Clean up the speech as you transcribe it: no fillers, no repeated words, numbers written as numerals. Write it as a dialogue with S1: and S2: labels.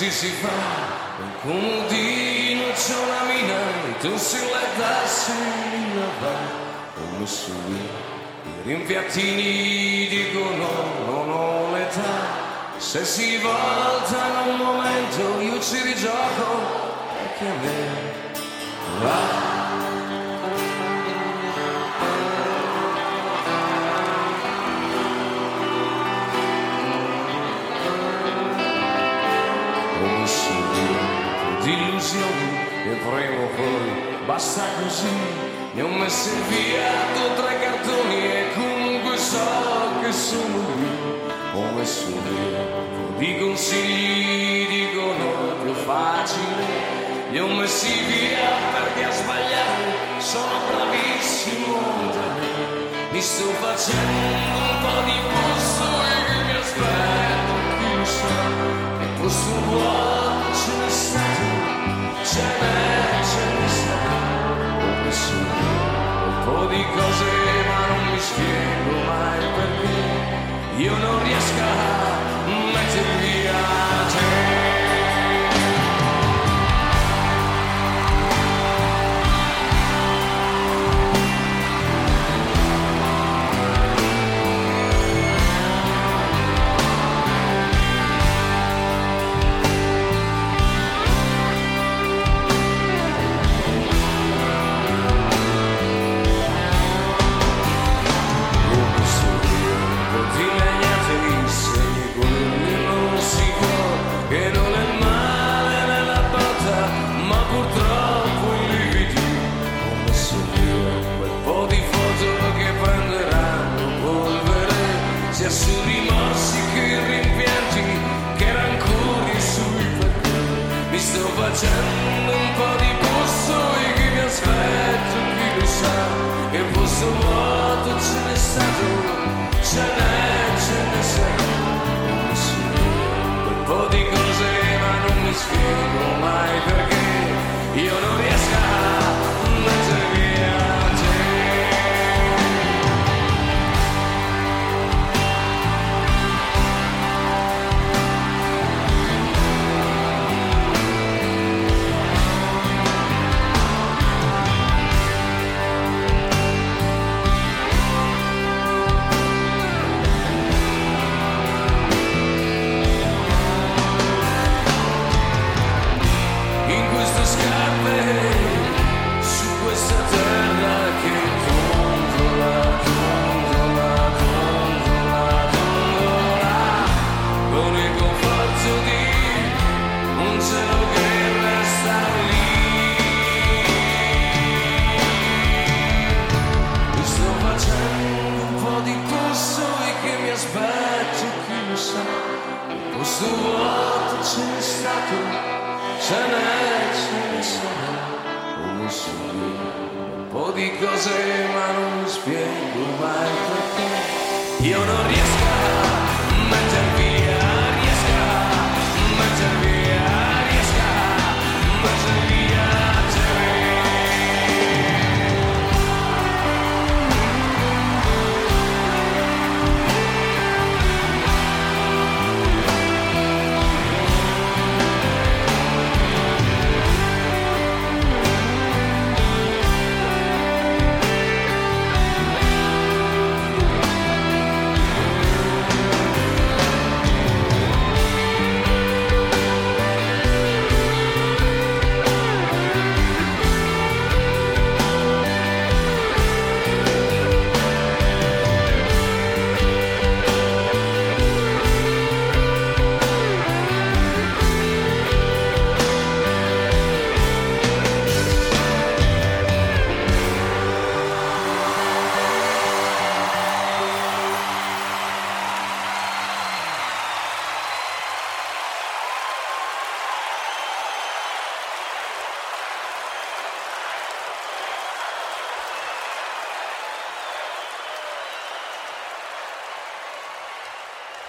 S1: così si fa, un comodino c'è una mina, e tu si letta sei la va, ho messo lì, i rimpiattini dicono non ho l'età, se si voltano un momento io ci rigioco, perché a me va. Di illusioni e prima o poi basta così, ne ho messi via 2 o 3 cartoni e comunque so che sono lì, ho messo via un po' di consigli, dicono più facile, li ho messi via perché a sbagliare sono bravissimo da me, mi sto facendo un po' di posto e che mi aspetto, chi lo sa, che posto vuoto ce n'è stato. Ce n'è stato, ho messo un po' di cose ma non mi spiego mai perché io non riesco a mettere via te. Sia su rimorsi che rimpianti, che rancori sui perché mi sto facendo un po' di posto e che mi aspetto, chi lo sa, che posto vuoto ce n'è stato, ce n'è stato, ho messo un po' di cose ma non mi spiego mai perché io non riesco a mettere via te. Su questa terra che gondola, con il conforto di un cielo che resta lì. Mi sto facendo un po' di posto e che mi aspetto, chi lo sa, il posto vuoto ce n'è stato, ce n'è stato. Un po' di cose ma non mi spiego mai perché io non riesco a